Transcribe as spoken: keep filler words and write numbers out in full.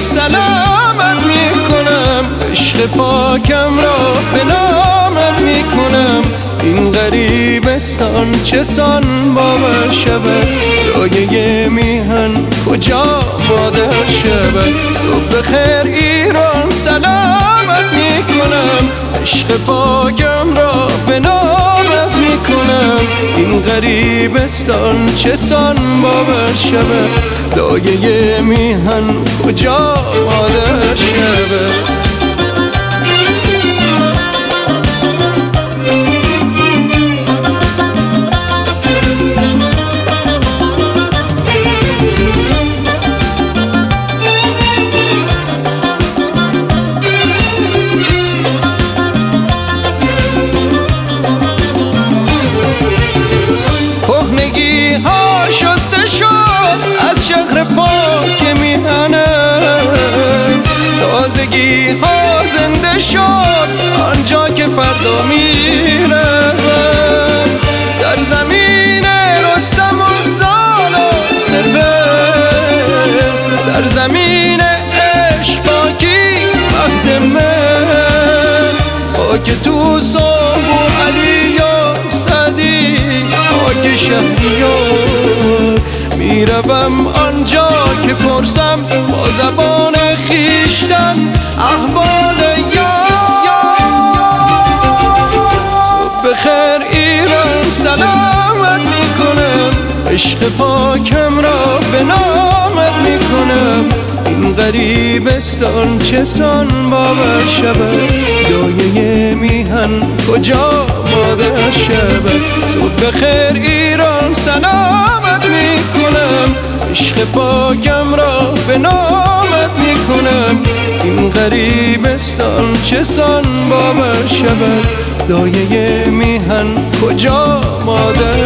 سلامت میکنم، عشق پاکم را به نامت میکنم. این غریبستان چه سان باور شود، دایه میهن کجا مادر شود. صبح خیر ایران سلامت میکنم، عشق پاکم را به نامت میکنم. این غریبستان چه سان باور شود، دایه میهن کجا مادر شود. کهنگی ها شسته شد از شهر پاک میهنه، تازگی ها زنده شد آنجا که فردا میره. سرزمین رستم و زال و سپهر، سرزمین عشق پاکی وقت من. خاک توس و علی و سعدی، خاک شهریار. میروم آنجا که پرسم با زبان خیشتن احوال یار. صبح خیر ایران سلامت میکنم، عشق پاکم را به نامت میکنم. این غریبستان چه سان باور شود، دایه میهن کجا مادر شود. صبح خیر ایران سلامت میکنم، عشق پاکم را به نامت میکنم. این غریبستان چه سان باور شود، دایه میهن کجا مادر